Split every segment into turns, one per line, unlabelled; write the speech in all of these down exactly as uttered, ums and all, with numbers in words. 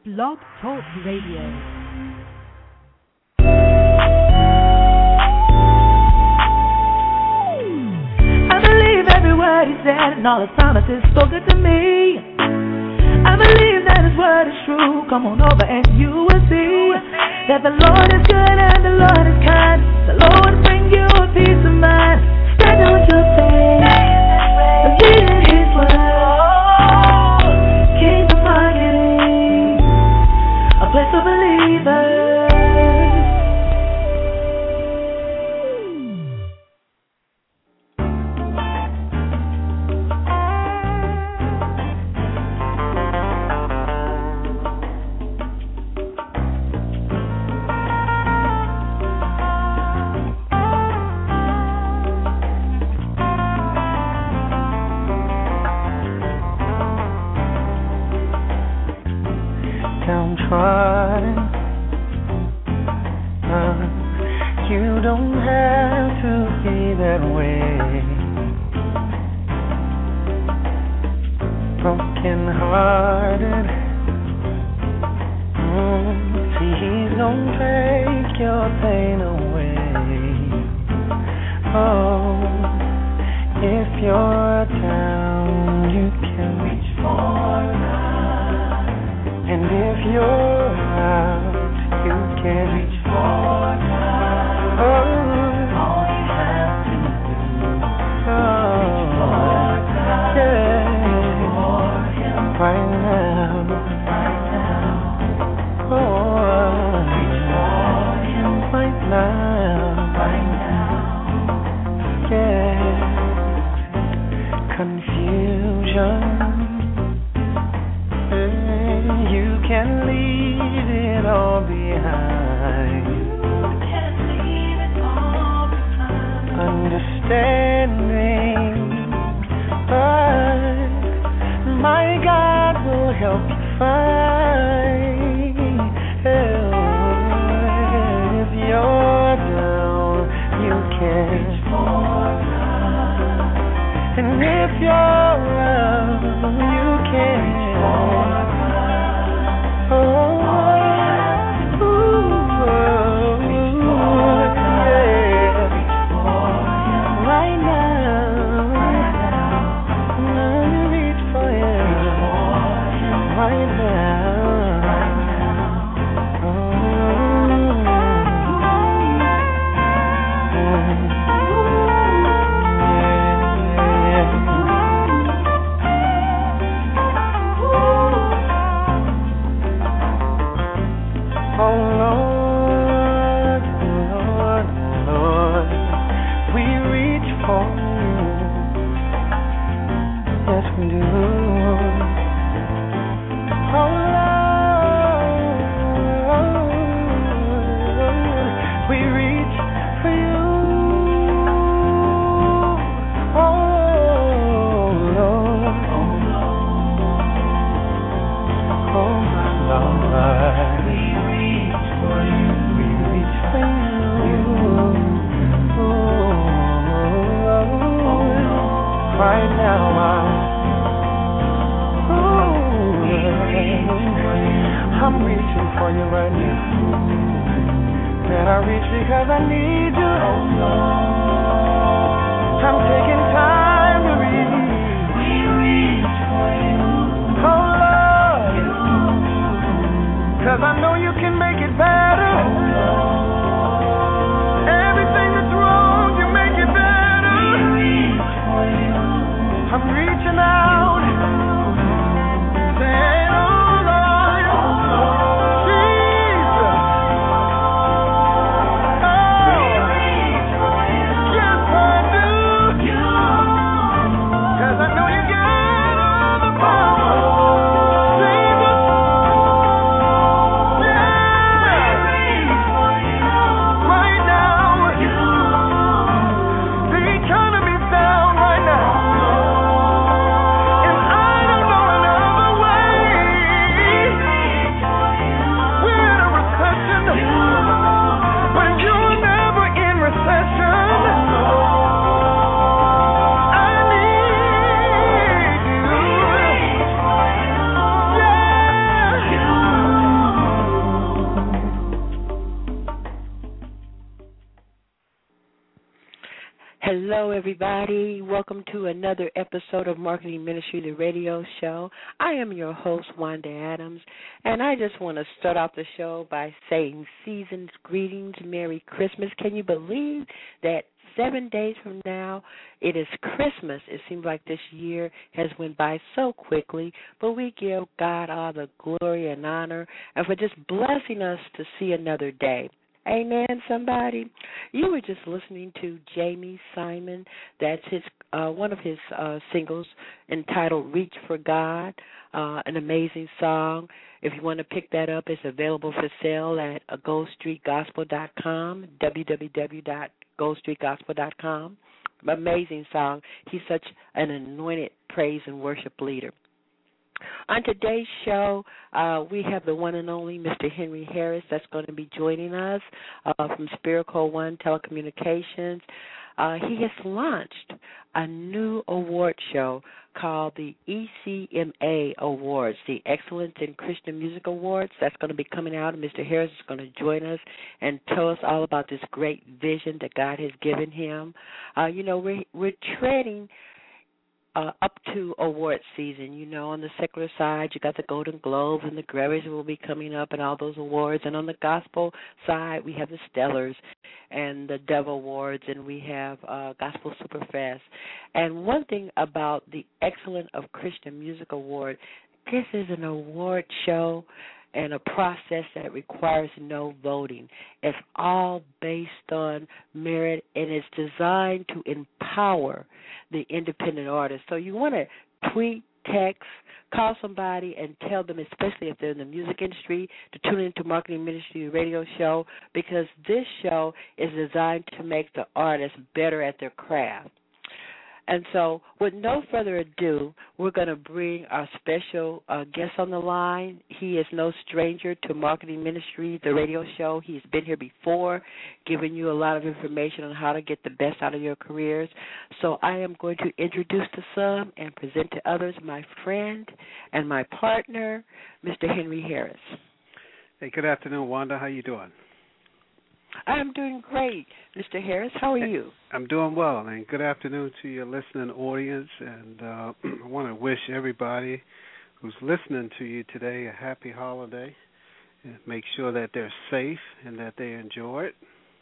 Blog Talk Radio.
I believe every word he said and all his promises spoken to me. I believe that his word is true. Come on over and you will see that the Lord is good and the Lord is kind. The Lord will bring you a peace of mind. Standing with your faith, believing his word. Kingdom marketing, a place for believers.
Downtrodden, uh, you don't have to be that way. Broken hearted, mm, see he's gonna take your pain away. Oh, if you're down, you can reach for God. And if you're out, you can reach for God. Oh, all you have to do, oh, reach for God. Yeah, for Him right now, right now. Oh, reach for Him right now, right now. Yeah, confusion. You can leave it all behind. You can leave it all behind. Understanding, but my God will help you find. If you're down, you can reach for God. And if you're out, you can reach for God. Oh, ooh, yeah. Right now, let me reach for Him. Right now, oh, oh Lord, Lord, Lord, we reach for You. Yes, we do. Oh Lord, we reach for You. Oh Lord, oh my Lord. Right now, ooh, I'm reaching for You right now. And I reach because I need You. I'm taking time to reach. We reach for You. Oh Lord, cause I know You can make it better. Everything that's wrong, You make it better. We reach for You. I'm reaching out, saying, oh Lord, Jesus, oh, yes I do, cause I know You got all the power, Jesus, yeah.
Hello, everybody. Welcome to another episode of Marketing Ministry, the radio show. I am your host, Wanda Adams, and I just want to start off the show by saying season's greetings, Merry Christmas. Can you believe that seven days from now, it is Christmas? It seems like this year has went by so quickly, but we give God all the glory and honor and for just blessing us to see another day. Amen, somebody. You were just listening to Jamie Simon. That's his uh, one of his uh, singles entitled Reach for God, uh, an amazing song. If you want to pick that up, it's available for sale at uh, gold street gospel dot com, w w w dot gold street gospel dot com. Amazing song. He's such an anointed praise and worship leader. On today's show, uh, we have the one and only Mister Henry Harris that's going to be joining us uh, from Spiritual One Telecommunications. Uh, he has launched a new award show called the E C M A Awards, the Excellence in Christian Music Awards. That's going to be coming out, and Mister Harris is going to join us and tell us all about this great vision that God has given him. Uh, you know, we're, we're treading Uh, up to award season. You know, on the secular side, you got the Golden Globes and the Grammys will be coming up and all those awards. And on the gospel side, we have the Stellars and the Dove Awards, and we have uh, Gospel Superfest. And one thing about the Excellence of Christian Music Award, this is an award show and a process that requires no voting. It's all based on merit, and it's designed to empower the independent artist. So you want to tweet, text, call somebody and tell them, especially if they're in the music industry, to tune into Marketing Ministry Radio Show, because this show is designed to make the artist better at their craft. And so with no further ado, we're going to bring our special uh, guest on the line. He is no stranger to Marketing Ministry, the radio show. He's been here before, giving you a lot of information on how to get the best out of your careers. So I am going to introduce to some and present to others my friend and my partner, Mister Henry Harris.
Hey, good afternoon, Wanda. How you doing?
I'm doing great. Mister Harris, how are you?
I'm doing well, and good afternoon to your listening audience. And uh, I want to wish everybody who's listening to you today a happy holiday, and make sure that they're safe and that they enjoy it.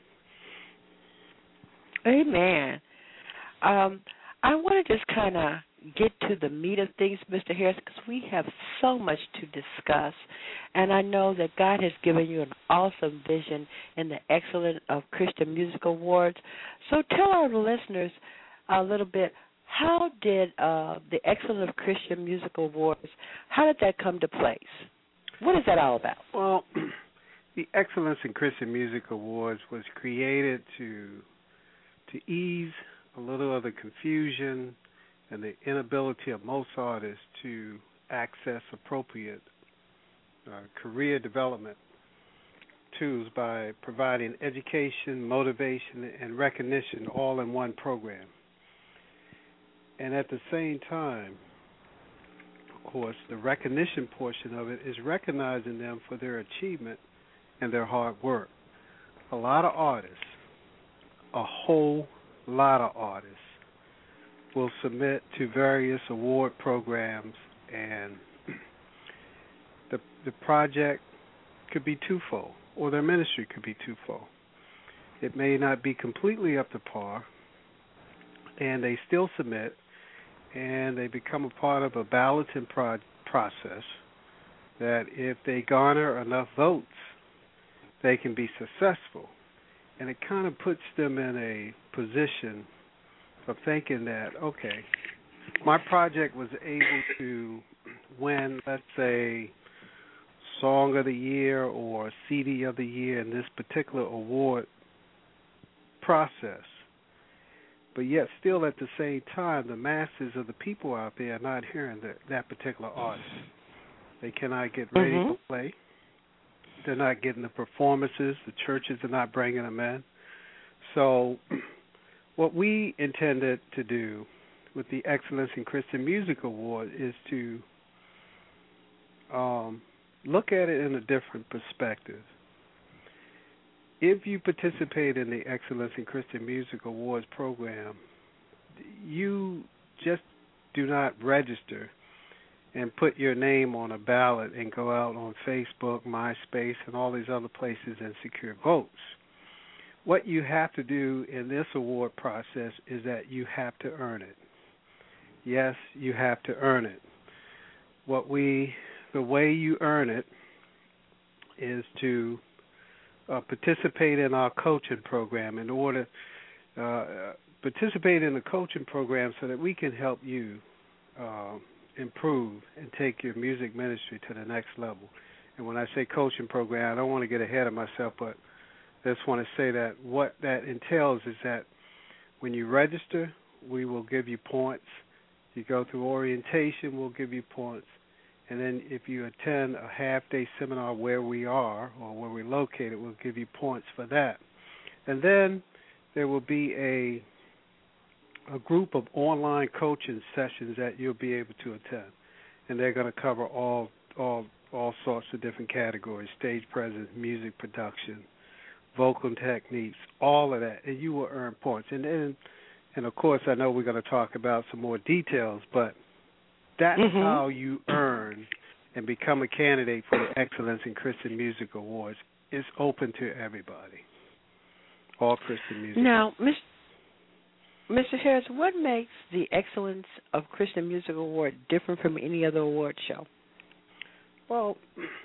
Amen. Um, I want to just kind of get to the meat of things, Mister Harris, because we have so much to discuss. And I know that God has given you an awesome vision in the Excellence of Christian Music Awards. So tell our listeners a little bit, how did uh, the Excellence of Christian Music Awards, how did that come to place? What is that all about?
Well, the Excellence in Christian Music Awards was created to to ease a little of the confusion and the inability of most artists to access appropriate uh, career development tools by providing education, motivation, and recognition all in one program. And at the same time, of course, the recognition portion of it is recognizing them for their achievement and their hard work. A lot of artists, a whole lot of artists, will submit to various award programs, and the the project could be twofold, or their ministry could be twofold. It may not be completely up to par, and they still submit, and they become a part of a balloting pro- process that if they garner enough votes, they can be successful. And it kind of puts them in a position of thinking that, okay, my project was able to win, let's say, Song of the Year or C D of the Year in this particular award process. But yet still at the same time, the masses of the people out there are not hearing that, that particular artist. They cannot get ready mm-hmm. to play. They're not getting the performances. The churches are not bringing them in. So what we intended to do with the Excellence in Christian Music Award is to um, look at it in a different perspective. If you participate in the Excellence in Christian Music Awards program, you just do not register and put your name on a ballot and go out on Facebook, MySpace, and all these other places and secure votes. What you have to do in this award process is that you have to earn it. Yes, you have to earn it. What we, the way you earn it is to uh, participate in our coaching program. In order uh, participate in the coaching program so that we can help you uh, improve and take your music ministry to the next level. And when I say coaching program, I don't want to get ahead of myself, but I just want to say that what that entails is that when you register, we will give you points. You go through orientation, we'll give you points. And then if you attend a half-day seminar where we are or where we're located, we'll give you points for that. And then there will be a a group of online coaching sessions that you'll be able to attend. And they're going to cover all all all sorts of different categories: stage presence, music production, vocal techniques, all of that. And you will earn points. And then, and of course, I know we're going to talk about some more details, but that's mm-hmm. how you earn and become a candidate for the Excellence in Christian Music Awards. It's open to everybody, all Christian music.
Now, Mister Harris, what makes the Excellence of Christian Music Award different from any other award show?
Well,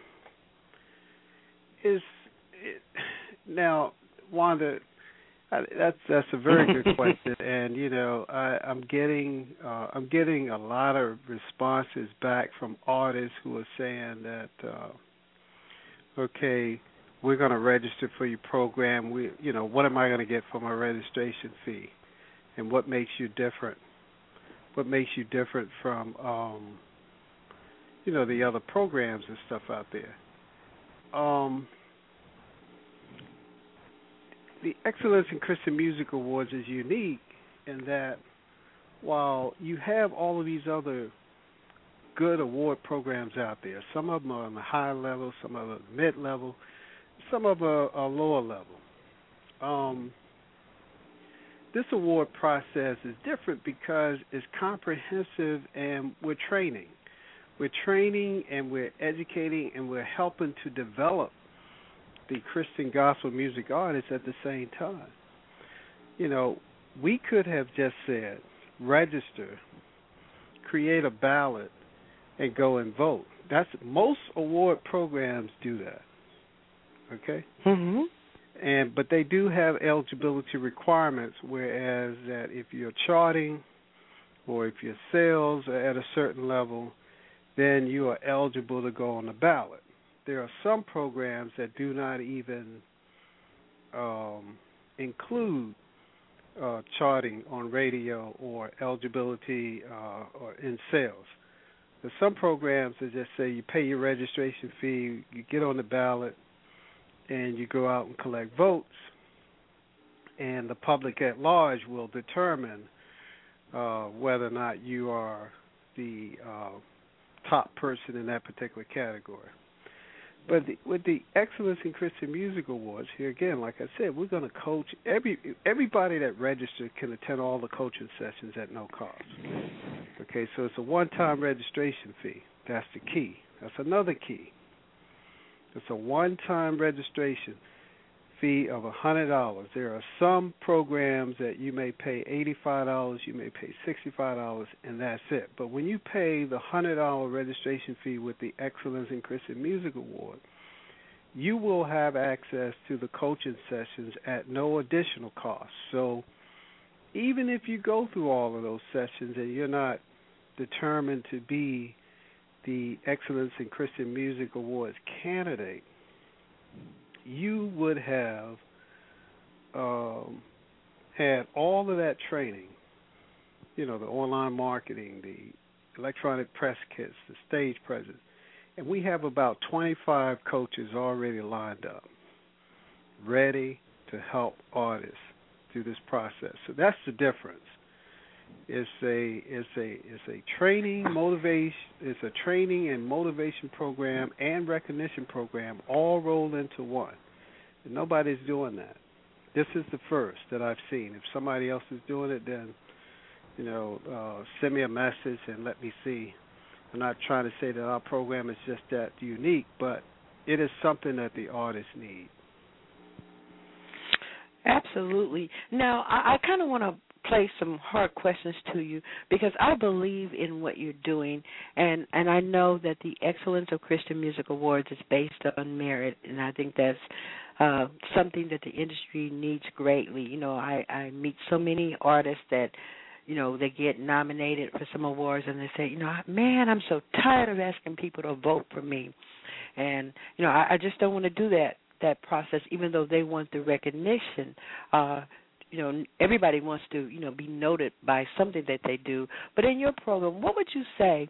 is it, now, Wanda, that's that's a very good question, and you know I, I'm getting uh, I'm getting a lot of responses back from artists who are saying that uh, okay, we're going to register for your program. We you know what am I going to get for my registration fee, and what makes you different? What makes you different from um, you know the other programs and stuff out there? Um, The Excellence in Christian Music Awards is unique in that while you have all of these other good award programs out there, some of them are on the high level, some of them are mid-level, some of them are, are lower level. Um, this award process is different because it's comprehensive and we're training. We're training and we're educating and we're helping to develop the Christian gospel music artists at the same time. You know, we could have just said, register, create a ballot, and go and vote. That's most award programs do that. Okay?
Mm-hmm.
And but they do have eligibility requirements, whereas that if you're charting or if your sales are at a certain level, then you are eligible to go on the ballot. There are some programs that do not even um, include uh, charting on radio or eligibility uh, or in sales. There's some programs that just say you pay your registration fee, you get on the ballot, and you go out and collect votes, and the public at large will determine uh, whether or not you are the uh, top person in that particular category. But the, with the Excellence in Christian Music Awards, here again, like I said, we're going to coach. Every everybody that registered can attend all the coaching sessions at no cost. Okay, so it's a one-time registration fee. That's the key. That's another key. It's a one-time registration fee of one hundred dollars. There are some programs that you may pay eighty-five dollars, you may pay sixty-five dollars, and that's it. But when you pay the one hundred dollars registration fee with the Excellence in Christian Music Award, you will have access to the coaching sessions at no additional cost. So even if you go through all of those sessions and you're not determined to be the Excellence in Christian Music Awards candidate, you would have um, had all of that training, you know, the online marketing, the electronic press kits, the stage presence, and we have about twenty-five coaches already lined up, ready to help artists through this process. So that's the difference. It's a it's a it's a training motivation it's a training and motivation program and recognition program all rolled into one. And nobody's doing that. This is the first that I've seen. If somebody else is doing it, then you know, uh, send me a message and let me see. I'm not trying to say that our program is just that unique, but it is something that the artists need.
Absolutely. Now, I, I kind of want to play some hard questions to you because I believe in what you're doing, and, and I know that the Excellence of Christian Music Awards is based on merit, and I think that's uh, something that the industry needs greatly. You know, I, I meet so many artists that, you know, they get nominated for some awards, and they say, you know, man, I'm so tired of asking people to vote for me. And, you know, I, I just don't want to do that. that process, even though they want the recognition. Uh, you know, everybody wants to, you know, be noted by something that they do. But in your program, what would you say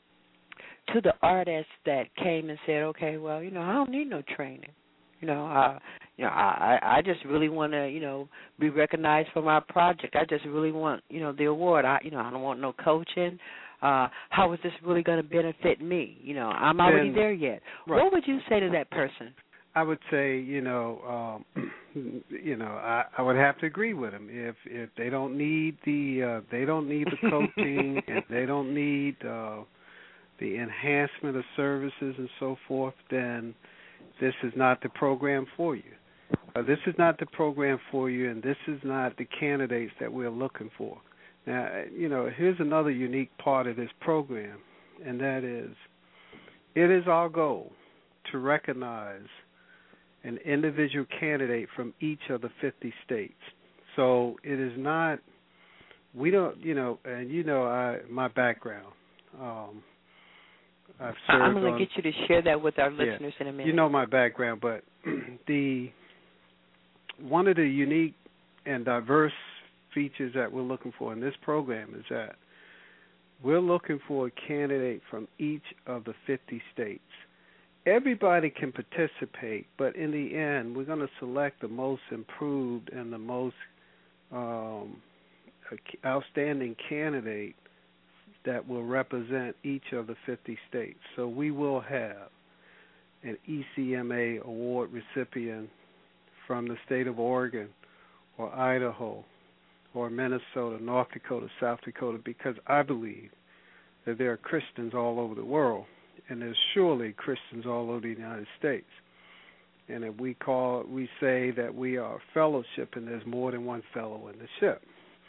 to the artists that came and said, okay, well, you know, I don't need no training. You know, uh, you know, I, I just really want to, you know, be recognized for my project. I just really want, you know, the award. I, you know, I don't want no coaching. Uh, how is this really going to benefit me? You know, I'm already
Then,
there yet.
Right.
What would you say to that person?
I would say, you know, um, you know, I, I would have to agree with them. If if they don't need the uh, they don't need the coaching, and they don't need uh, the enhancement of services and so forth, then this is not the program for you. Uh, this is not the program for you, and this is not the candidates that we're looking for. Now, you know, here's another unique part of this program, and that is, it is our goal to recognize an individual candidate from each of the fifty states. So it is not, we don't, you know, and you know I, my background. Um, I've served
I'm going
to
get you to share that with our
yeah,
listeners in a minute.
You know my background, but the one of the unique and diverse features that we're looking for in this program is that we're looking for a candidate from each of the fifty states. Everybody can participate, but in the end, we're going to select the most improved and the most um, outstanding candidate that will represent each of the fifty states. So we will have an E C M A award recipient from the state of Oregon or Idaho or Minnesota, North Dakota, South Dakota, because I believe that there are Christians all over the world. And there's surely Christians all over the United States. And if we call, we say that we are a fellowship, and there's more than one fellow in the ship.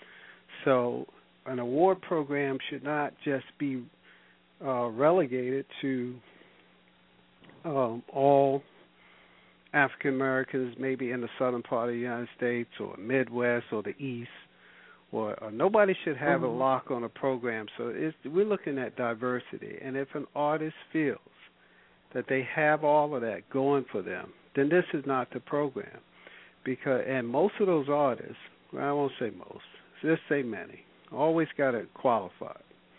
So an award program should not just be uh, relegated to um, all African Americans, maybe in the southern part of the United States or Midwest or the East. Or, or nobody should have
mm-hmm.
a lock on a program. So it's, we're looking at diversity. And if an artist feels that they have all of that going for them, then this is not the program. Because and most of those artists, well, I won't say most, just say many, always got to qualify.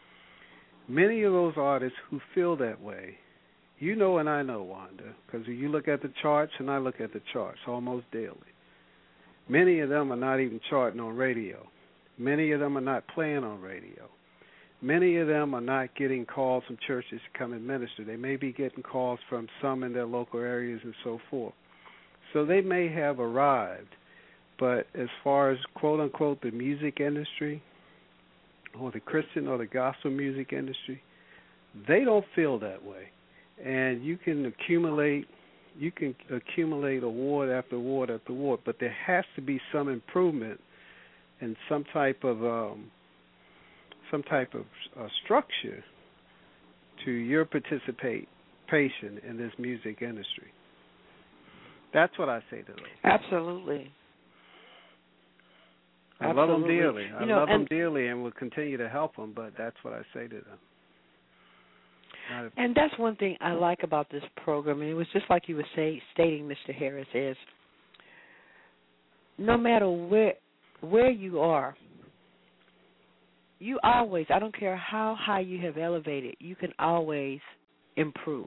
Many of those artists who feel that way, you know and I know, Wanda, because you look at the charts and I look at the charts almost daily. Many of them are not even charting on radio. Many of them are not playing on radio. Many of them are not getting calls from churches to come and minister. They may be getting calls from some in their local areas and so forth. So they may have arrived, but as far as, quote-unquote, the music industry or the Christian or the gospel music industry, they don't feel that way. And you can accumulate you can accumulate award after award after award, but there has to be some improvement and some type of um, some type of uh, structure to your participation in this music industry. That's what I say to them.
Absolutely.
I
Absolutely.
love them dearly. I
you know,
love them
and,
dearly and will continue to help them, but that's what I say to them.
And that's one thing I like about this program, and it was just like you were say, stating, Mister Harris, is no matter where where you are, you always, I don't care how high you have elevated, you can always improve.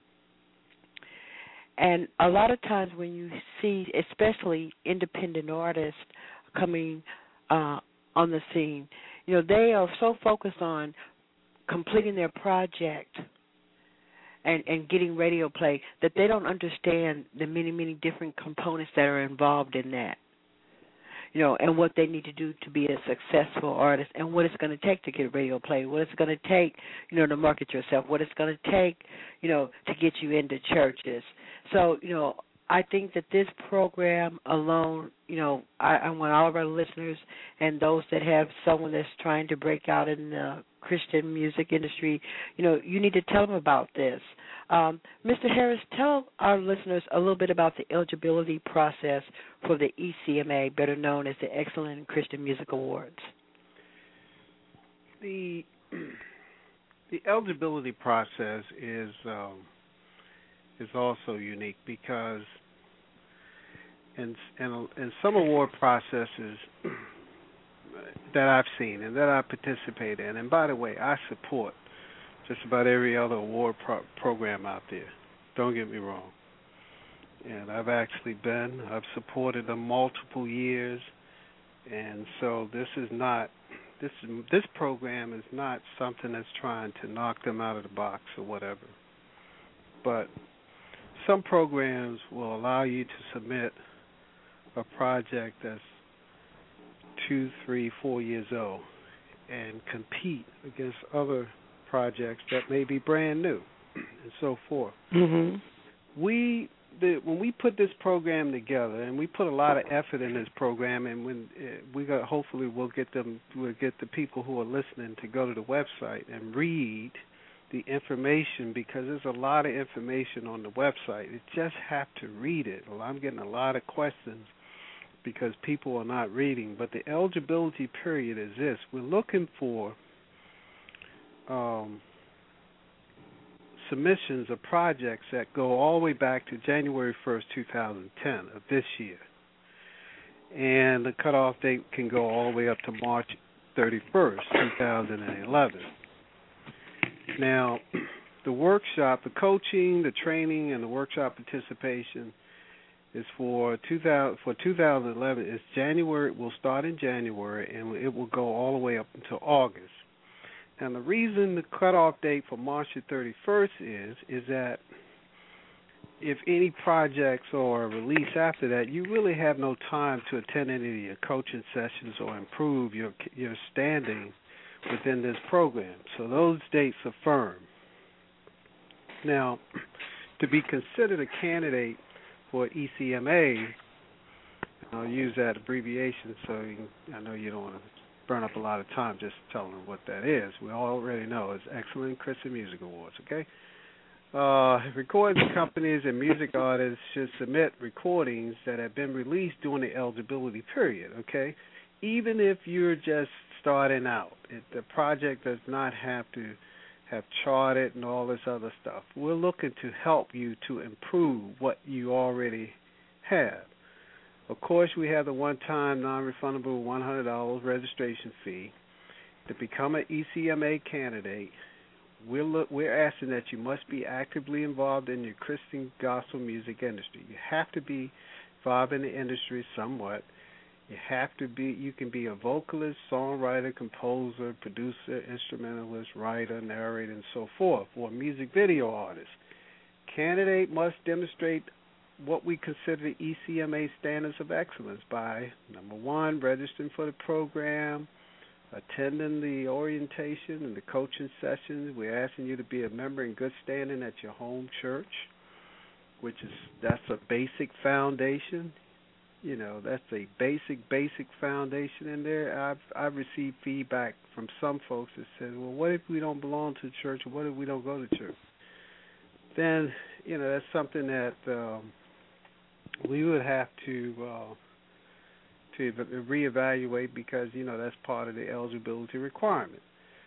And a lot of times when you see, especially independent artists coming uh, on the scene, you know, they are so focused on completing their project and, and getting radio play that they don't understand the many, many different components that are involved in that. you know, and what they need to do to be a successful artist, and what it's going to take to get radio play, what it's going to take, you know, to market yourself, what it's going to take, you know, to get you into churches. So, you know, I think that this program alone, you know, I, I want all of our listeners and those that have someone that's trying to break out in the Christian music industry, you know, you need to tell them about this. Um, Mister Harris, tell our listeners a little bit about the eligibility process for the E C M A, better known as the Excellent Christian Music Awards.
The the eligibility process is um, is also unique because in, in in some award processes that I've seen and that I participate in, and by the way, I support just about every other award pro- program out there. Don't get me wrong. And I've actually been, I've supported them multiple years, and so this is not, this this program is not something that's trying to knock them out of the box or whatever. But some programs will allow you to submit a project that's two, three, four years old and compete against other projects that may be brand new and so forth.
Mm-hmm.
We, the, when we put this program together, and we put a lot of effort in this program, and when uh, we got, hopefully we'll get them, we'll get the people who are listening to go to the website and read the information, because there's a lot of information on the website. You just have to read it. Well, I'm getting a lot of questions because people are not reading. But the eligibility period is this: we're looking for Um, submissions of projects that go all the way back to January first, two thousand ten of this year. And the cutoff date can go all the way up to March thirty-first, two thousand eleven. Now, the workshop, the coaching, the training, and the workshop participation is for two thousand, for two thousand eleven. It's January. We'll start in January, and it will go all the way up until August. And the reason the cutoff date for March the thirty-first is, is that if any projects are released after that, you really have no time to attend any of your coaching sessions or improve your your standing within this program. So those dates are firm. Now, to be considered a candidate for E C M A, I'll use that abbreviation so you can, I know you don't want to burn up a lot of time just telling them what that is. We already know it's Excellent Christian Music Awards, okay? Uh, recording companies and music artists should submit recordings that have been released during the eligibility period, okay? Even if you're just starting out, it, the project does not have to have charted and all this other stuff. We're looking to help you to improve what you already have. Of course, we have the one-time, non-refundable one hundred dollars registration fee. To become an E C M A candidate, we're, look, we're asking that you must be actively involved in your Christian gospel music industry. You have to be involved in the industry somewhat. You have to be, you can be a vocalist, songwriter, composer, producer, instrumentalist, writer, narrator, and so forth, or a music video artist. Candidate must demonstrate what we consider the E C M A standards of excellence by, number one, registering for the program, attending the orientation and the coaching sessions. We're asking you to be a member in good standing at your home church, which is, that's a basic foundation. You know, that's a basic, basic foundation in there. I've I've received feedback from some folks that said, well, what if we don't belong to the church, or what if we don't go to church? Then, you know, that's something that um, we would have to uh, to reevaluate, because, you know, that's part of the eligibility requirement.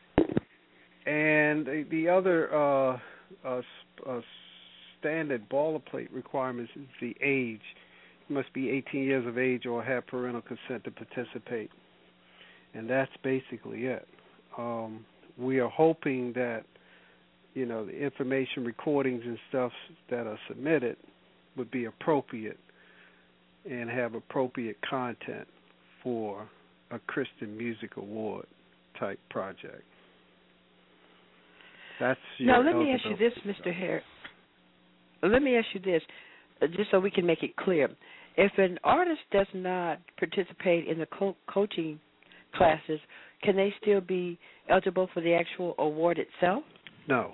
And the, the other uh, uh, uh, standard boilerplate requirements is the age. You must be eighteen years of age or have parental consent to participate. And that's basically it. Um, we are hoping that, you know, the information, recordings and stuff that are submitted would be appropriate and have appropriate content for a Christian Music Award type project. That's your
now, let me ask you this, Mister Harris. Let me ask you this. just so we can make it clear, if an artist does not participate in the co- coaching classes, can they still be eligible for the actual award itself?
No.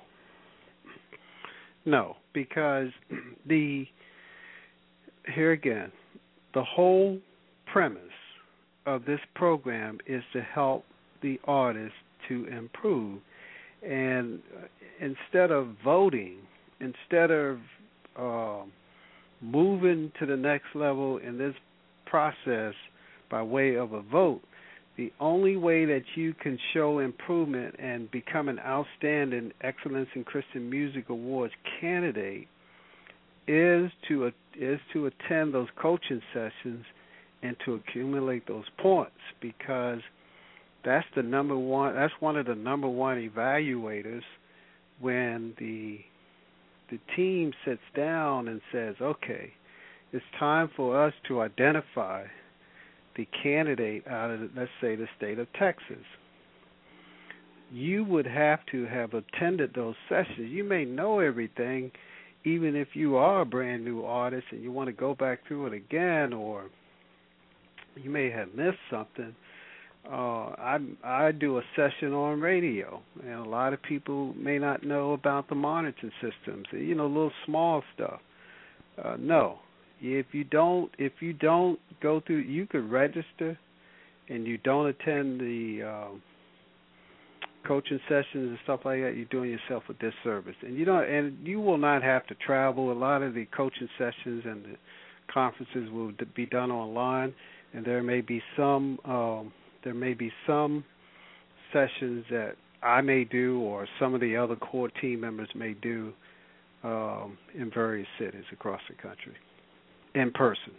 No, because the here again, the whole premise of this program is to help the artist to improve. And instead of voting, instead of uh, moving to the next level in this process by way of a vote, the only way that you can show improvement and become an outstanding Excellence in Christian Music Awards candidate is to uh, is to attend those coaching sessions and to accumulate those points, because that's the number one. That's one of the number one evaluators when the the team sits down and says, "Okay, it's time for us to identify the candidate out of, let's say, the state of Texas." You would have to have attended those sessions. You may know everything, even if you are a brand new artist and you want to go back through it again, or you may have missed something. Uh, I I do a session on radio, and a lot of people may not know about the monitoring systems. You know, little small stuff. Uh, no, if you don't if you don't go through, you could register, and you don't attend the um, coaching sessions and stuff like that. You're doing yourself a disservice, and you don't, and you will not have to travel. A lot of the coaching sessions and the conferences will be done online, and there may be some. Um, There may be some sessions that I may do or some of the other core team members may do um, in various cities across the country in person.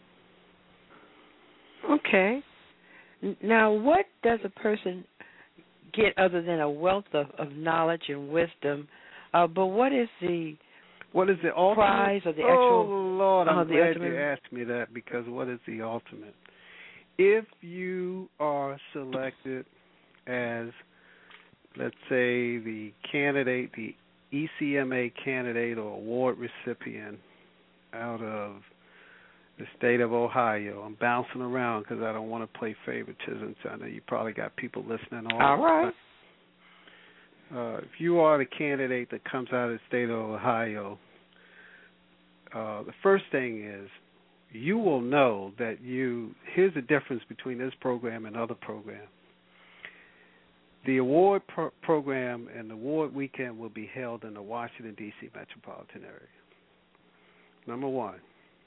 Okay. Now, what does a person get other than a wealth of, of knowledge and wisdom? Uh, but what is the
what is the ultimate
prize or the actual?
Oh Lord, I'm
uh,
glad
ultimate?
you asked me that, because what is the ultimate? If you are selected as, let's say, the candidate, the E C M A candidate or award recipient out of the state of Ohio, I'm bouncing around because I don't want to play favoritism, so I know you probably got people listening. All,
all right.
Uh, if you are the candidate that comes out of the state of Ohio, uh, the first thing is, you will know that you, here's the difference between this program and other programs. The award pro- program and the award weekend will be held in the Washington, D C metropolitan area. Number one,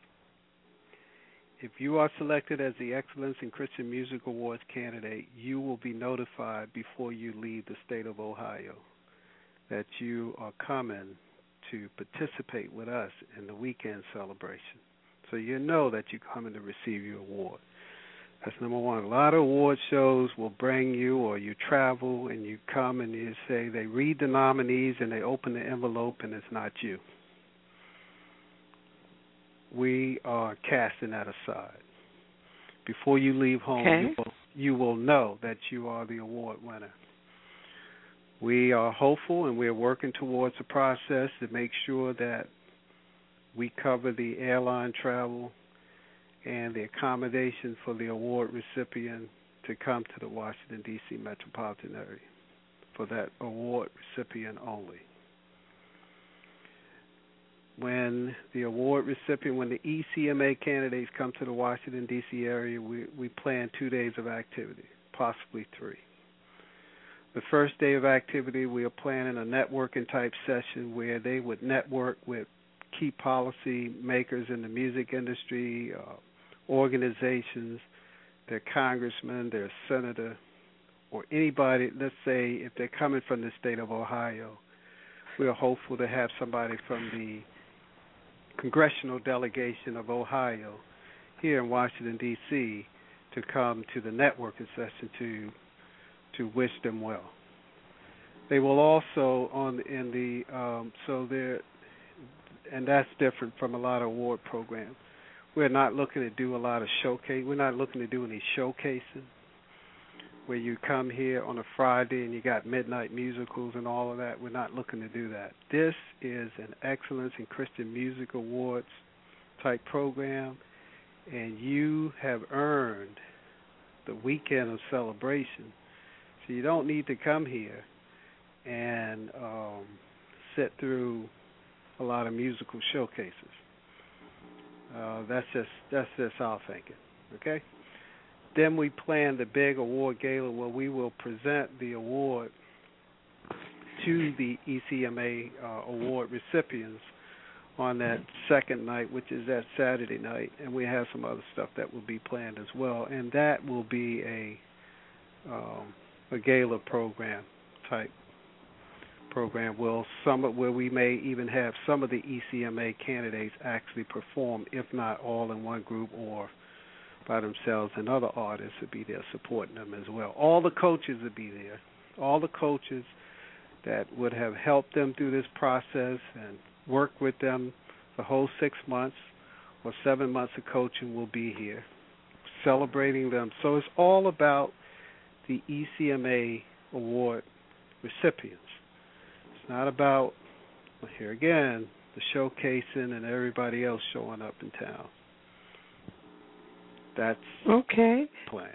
if you are selected as the Excellence in Christian Music Awards candidate, you will be notified before you leave the state of Ohio that you are coming to participate with us in the weekend celebration. So you know that you're coming to receive your award. That's number one. A lot of award shows will bring you, or you travel and you come and you say, they read the nominees and they open the envelope and it's not you. We are casting that aside. Before you leave home,
okay.
you, will, you will know that you are the award winner. We are hopeful and we're working towards a process to make sure that we cover the airline travel and the accommodation for the award recipient to come to the Washington, D C metropolitan area for that award recipient only. When the award recipient, when the E C M A candidates come to the Washington, D C area, we, we plan two days of activity, possibly three. The first day of activity, we are planning a networking type session where they would network with key policy makers in the music industry, uh, organizations, their congressman, their senator, or anybody. Let's say if they're coming from the state of Ohio, we are hopeful to have somebody from the congressional delegation of Ohio here in Washington, D C to come to the networking session to to wish them well. They will also on in the um, so they're and that's different from a lot of award programs. We're not looking to do a lot of showcase. We're not looking to do any showcasing where you come here on a Friday and you got midnight musicals and all of that. We're not looking to do that. This is an Excellence in Christian Music Awards type program, and you have earned the weekend of celebration. So you don't need to come here and um, sit through a lot of musical showcases. Uh, that's just that's just our thinking, okay? Then we plan the big award gala where we will present the award to the E C M A uh, award recipients on that second night, which is that Saturday night, and we have some other stuff that will be planned as well, and that will be a um, a gala program type program. Will some of, where we may even have some of the E C M A candidates actually perform, if not all in one group or by themselves, and other artists will be there supporting them as well. All the coaches will be there. All the coaches that would have helped them through this process and worked with them the whole six months or seven months of coaching will be here, celebrating them. So it's all about the E C M A award recipients. It's not about, here again, the showcasing and everybody else showing up in town. That's
okay.
the plan.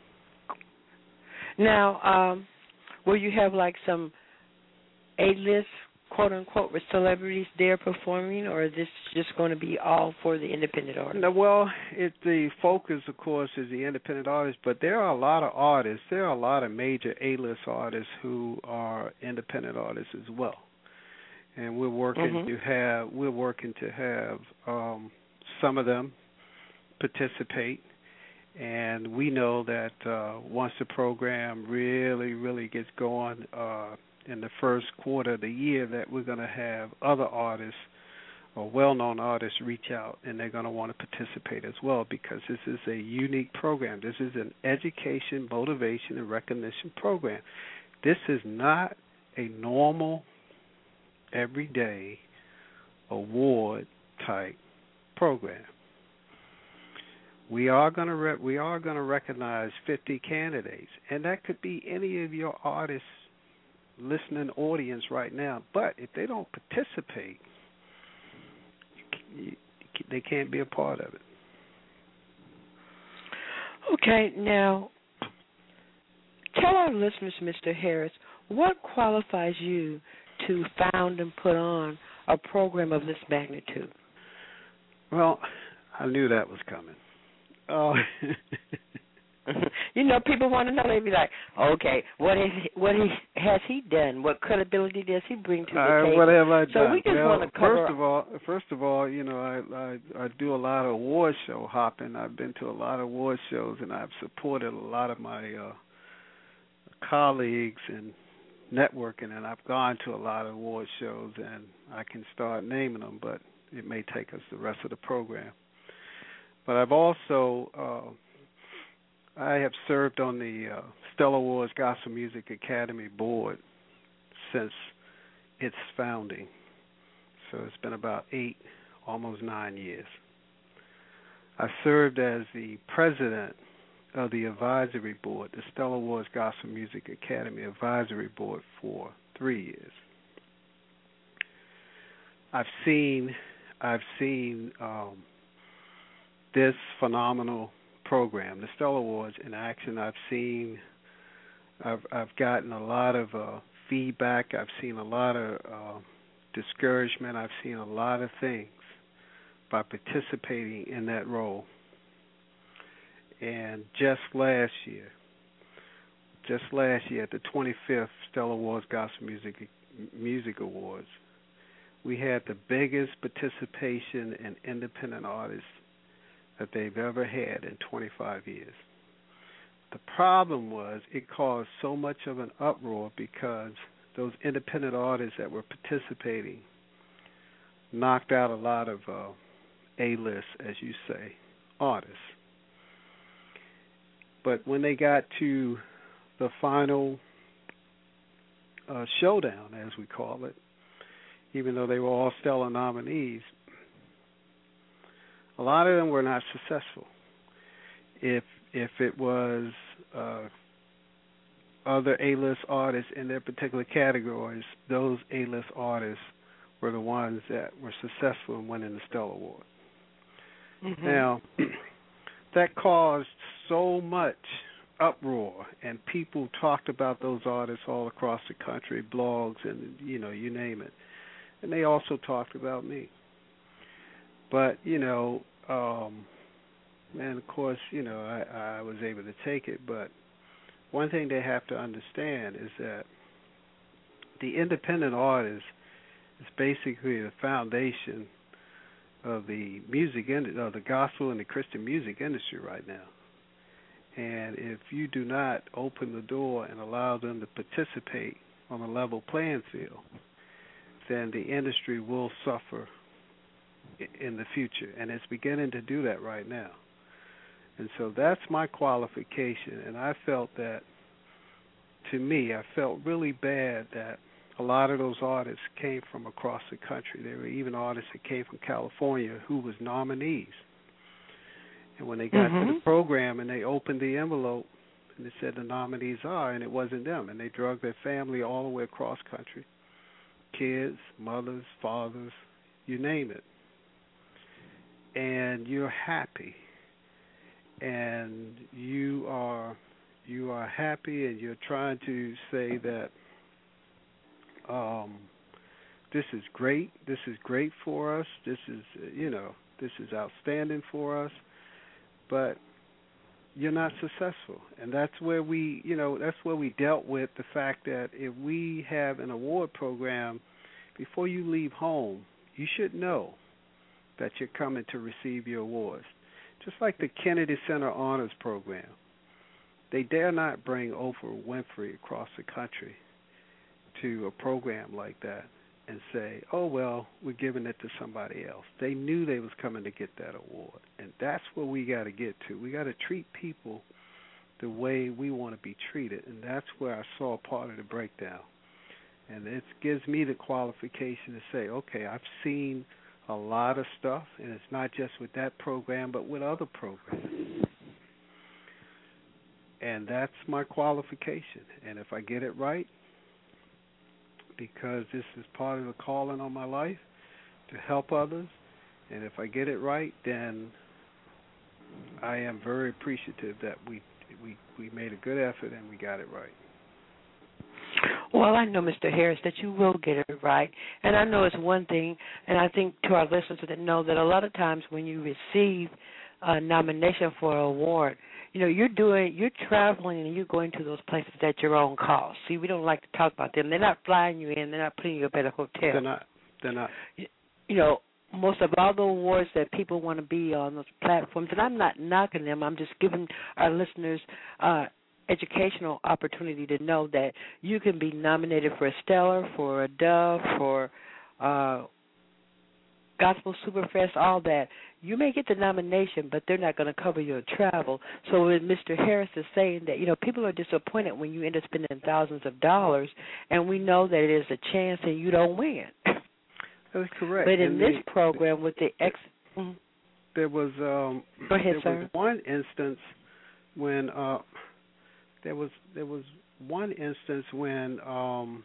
Now, um, will you have like some A-list, quote-unquote, with celebrities there performing, or is this just going to be all for the independent artists?
No, well, it, the focus, of course, is the independent artists, but there are a lot of artists. There are a lot of major A-list artists who are independent artists as well, and we're working
mm-hmm.
to have we're working to have um, some of them participate. And we know that uh, once the program really, really gets going uh, in the first quarter of the year, that we're going to have other artists or well-known artists reach out, and they're going to want to participate as well, because this is a unique program. This is an education, motivation, and recognition program. This is not a normal, everyday award-type program. We are going to re- we are going to recognize fifty candidates, and that could be any of your artists listening audience right now. But if they don't participate, you, you, they can't be a part of it.
Okay, now tell our listeners, Mister Harris, what qualifies you to found and put on a program of this magnitude?
Well, I knew that was coming. Oh,
you know, people want to know. They be like, "Okay, what is what he, has he done? What credibility does he bring to the
uh,
table?"
What have I
so
done?
we just
well,
want to cover.
First of all, first of all, you know, I, I I do a lot of award show hopping. I've been to a lot of award shows, and I've supported a lot of my uh, colleagues and networking, and I've gone to a lot of award shows, and I can start naming them, but it may take us the rest of the program. But I've also uh, I have served on the uh, Stellar Awards Gospel Music Academy board since its founding. So it's been about eight, almost nine years. I served as the president of the advisory board, the Stellar Awards Gospel Music Academy advisory board, for three years. I've seen, I've seen um, this phenomenal program, the Stellar Awards, in action. I've seen, I've I've gotten a lot of uh, feedback. I've seen a lot of uh, discouragement. I've seen a lot of things by participating in that role. And just last year, just last year at the twenty-fifth Stellar Awards Gospel Music Music Awards, we had the biggest participation in independent artists that they've ever had in twenty-five years. The problem was it caused so much of an uproar because those independent artists that were participating knocked out a lot of uh, A-list, as you say, artists. But when they got to the final uh, showdown, as we call it, even though they were all stellar nominees, a lot of them were not successful. If if it was uh, other A-list artists in their particular categories, those A-list artists were the ones that were successful in winning the Stellar Award.
Mm-hmm.
Now, that caused so much uproar, and people talked about those artists all across the country, blogs, and you know, you name it. And they also talked about me. But you know, um, and of course, you know, I, I was able to take it. But one thing they have to understand is that the independent artist is basically the foundation of the music industry, of the gospel and the Christian music industry right now. And if you do not open the door and allow them to participate on a level playing field, then the industry will suffer in the future. And it's beginning to do that right now. And so that's my qualification. And I felt that, to me, I felt really bad that a lot of those artists came from across the country. There were even artists that came from California who was nominees. And when they got
mm-hmm.
to the program and they opened the envelope and they said the nominees are, and it wasn't them, and they drug their family all the way across country, kids, mothers, fathers, you name it. And you're happy. And you are you are happy, and you're trying to say that Um, this is great. This is great for us. This is, you know, this is outstanding for us. But you're not successful, and that's where we, you know, that's where we dealt with the fact that if we have an award program, before you leave home, you should know that you're coming to receive your awards. Just like the Kennedy Center Honors Program, they dare not bring Oprah Winfrey across the country to a program like that and say, oh, well, we're giving it to somebody else. They knew they was coming to get that award, and that's where we got to get to. We got to treat people the way we want to be treated, and that's where I saw part of the breakdown. And it gives me the qualification to say, okay, I've seen a lot of stuff, and it's not just with that program, but with other programs. And that's my qualification. And if I get it right, because this is part of the calling on my life to help others, and if I get it right, then I am very appreciative that we we, we made a good effort and we got it right.
Well, I know, Mister Harris, that you will get it right. And I know it's one thing, and I think to our listeners that know that a lot of times when you receive a nomination for an award, you know, you're doing, you're traveling and you're going to those places at your own cost. See, we don't like to talk about them. They're not flying you in. They're not putting you up at a hotel.
They're not. They're not.
You, you know, most of all the awards that people want to be on those platforms, and I'm not knocking them. I'm just giving our listeners uh, educational opportunity to know that you can be nominated for a Stellar, for a Dove, for uh, Gospel Superfest, all that. You may get the nomination, but they're not going to cover your travel. So when Mister Harris is saying that, you know, people are disappointed when you end up spending thousands of dollars, and we know that it is a chance and you don't win.
That's correct.
But in
and
this
the,
program with the ex... Mm-hmm.
There was, um,
Go ahead,
there
sir.
was one instance when... Uh, There was there was one instance when um,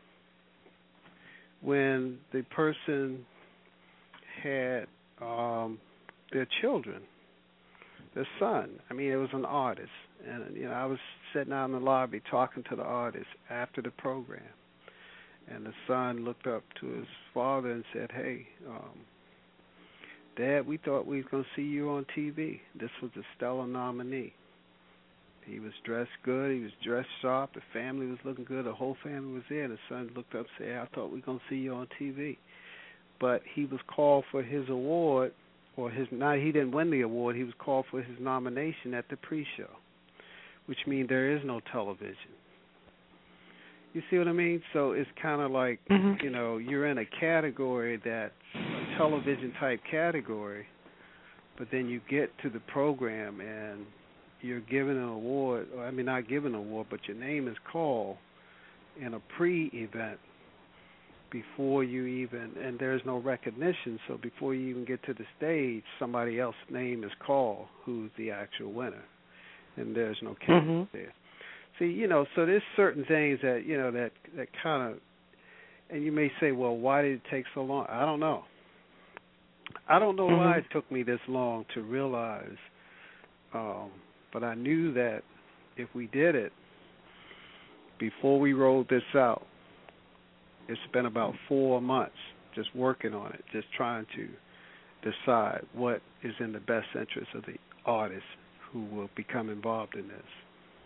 when the person had um, their children, their son. I mean, it was an artist, and you know, I was sitting out in the lobby talking to the artist after the program, and the son looked up to his father and said, "Hey, um, Dad, we thought we was going to see you on T V. This was a Stellar nominee." He was dressed good. He was dressed sharp. The family was looking good. The whole family was there. The son looked up and said, I thought we were going to see you on T V. But he was called for his award, or his not. He didn't win the award. He was called for his nomination at the pre-show, which means there is no television. You see what I mean? So it's kind of like, mm-hmm. you know, you're in a category that's a television-type category, but then you get to the program and you're given an award, or I mean not given an award, but your name is called in a pre-event before you even, and there's no recognition, so before you even get to the stage, somebody else's name is called who's the actual winner, and there's no camera mm-hmm. there. See, you know, so there's certain things that, you know, that, that kind of, and you may say, well, why did it take so long? I don't know. I don't know
Mm-hmm.
why it took me this long to realize, um, but I knew that if we did it before we rolled this out, it's been about four months just working on it, just trying to decide what is in the best interest of the artists who will become involved in this.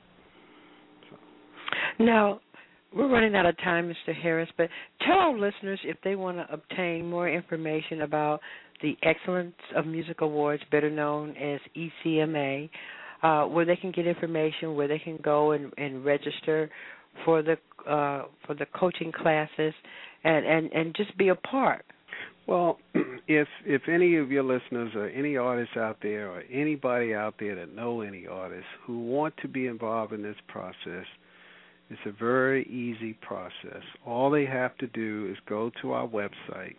So.
Now, we're running out of time, Mister Harris, but tell our listeners if they want to obtain more information about the Excellence of Music Awards, better known as E C M A, uh, where they can get information, where they can go and, and register for the uh, for the coaching classes, and, and, and just be a part.
Well, if if any of your listeners or any artists out there or anybody out there that know any artists who want to be involved in this process, it's a very easy process. All they have to do is go to our website,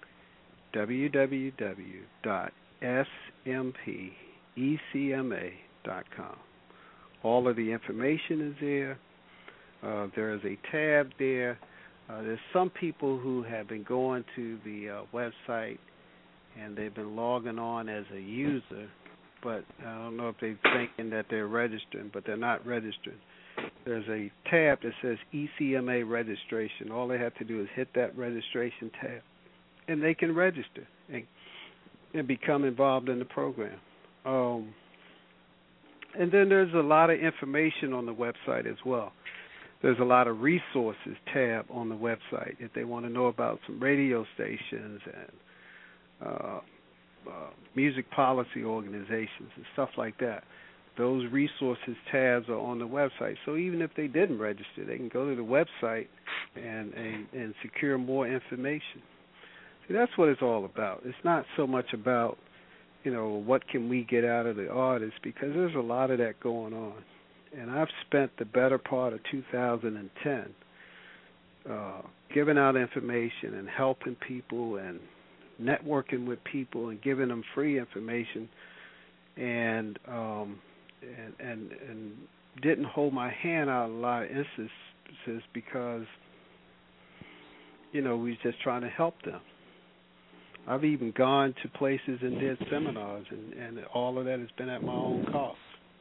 w w w dot s m p e c m a dot com. All of the information is there. Uh, there is a tab there. Uh, there's some people who have been going to the uh, website and they've been logging on as a user, but I don't know if they're thinking that they're registering, but they're not registering. There's a tab that says E C M A registration. All they have to do is hit that registration tab, and they can register and, and become involved in the program. Um, and then there's a lot of information on the website as well. There's a lot of resources tab on the website if they want to know about some radio stations and uh, uh, music policy organizations and stuff like that. Those resources tabs are on the website. So even if they didn't register, they can go to the website and, and, and secure more information. See, that's what it's all about. It's not so much about, you know, what can we get out of the artists, because there's a lot of that going on. And I've spent the better part of two thousand ten uh, giving out information and helping people and networking with people and giving them free information, and um, and, and and didn't hold my hand out in a lot of instances because, you know, we was just trying to help them. I've even gone to places and did seminars, and, and all of that has been at my own cost.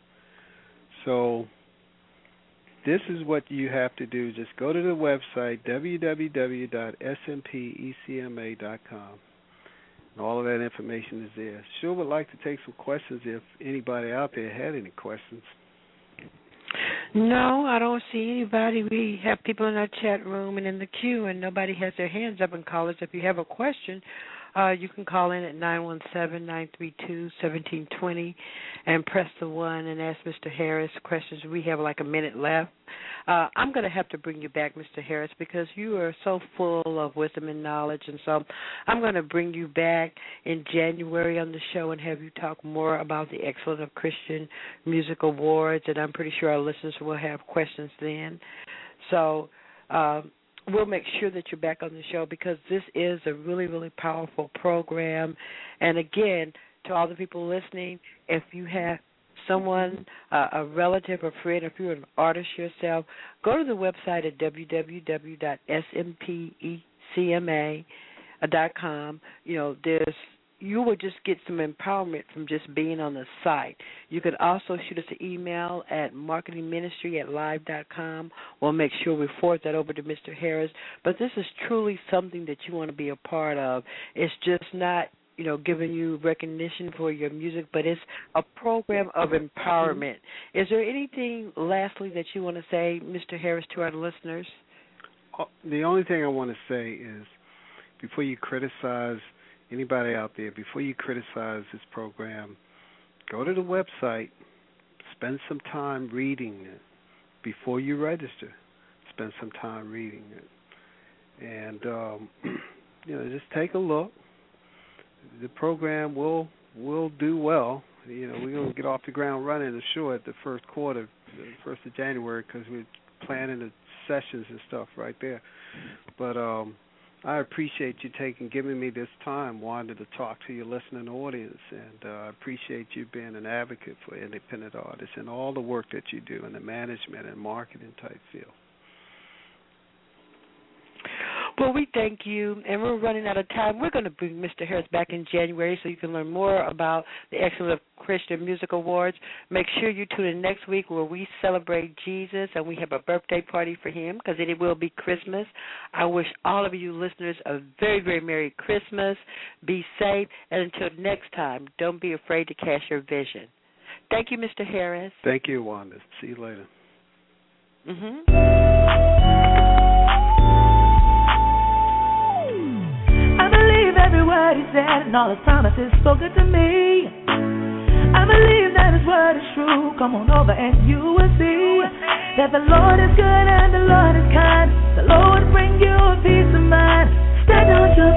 So this is what you have to do. Just go to the website, w w w dot s m p e c m a dot com, and all of that information is there. Sure would like to take some questions if anybody out there had any questions.
No, I don't see anybody. We have people in our chat room and in the queue, and nobody has their hands up. And callers, if you have a question, uh, you can call in at nine one seven, nine three two, one seven two zero and press the one and ask Mister Harris questions. We have like a minute left. Uh, I'm going to have to bring you back, Mister Harris, because you are so full of wisdom and knowledge, and so I'm going to bring you back in January on the show and have you talk more about the Excellence of Christian Music Awards, and I'm pretty sure our listeners will have questions then. So uh, we'll make sure that you're back on the show, because this is a really, really powerful program. And again, to all the people listening, if you have someone, uh, a relative or friend, if you're an artist yourself, go to the website at w w w dot s m p e c m a dot com. You know, there's you will just get some empowerment from just being on the site. You can also shoot us an email at marketingministry at live dot com. We'll make sure we forward that over to Mister Harris. But this is truly something that you want to be a part of. It's just not, you know, giving you recognition for your music, but it's a program of empowerment. Is there anything, lastly, that you want to say, Mister Harris, to our listeners?
The only thing I want to say is, before you criticize anybody out there, before you criticize this program, go to the website, spend some time reading it. Before you register, spend some time reading it. And, um, you know, just take a look. The program will will do well. You know, we're going to get off the ground running, sure, at the first quarter, the first of January, because we're planning the sessions and stuff right there. But um, I appreciate you taking, giving me this time, wanting to talk to your listening audience, and uh, I appreciate you being an advocate for independent artists and all the work that you do in the management and marketing type field.
Well, we thank you, and we're running out of time. We're going to bring Mister Harris back in January so you can learn more about the Excellence of Christian Music Awards. Make sure you tune in next week where we celebrate Jesus, and we have a birthday party for him because it will be Christmas. I wish all of you listeners a very, very Merry Christmas. Be safe, and until next time, don't be afraid to cast your vision. Thank you, Mister Harris.
Thank you, Wanda. See you later.
Mm-hmm.
Every word he said and all his promises spoken to me. I believe that his word is true. Come on over and you will see that the Lord is good and the Lord is kind. The Lord will bring you a peace of mind. Stand on your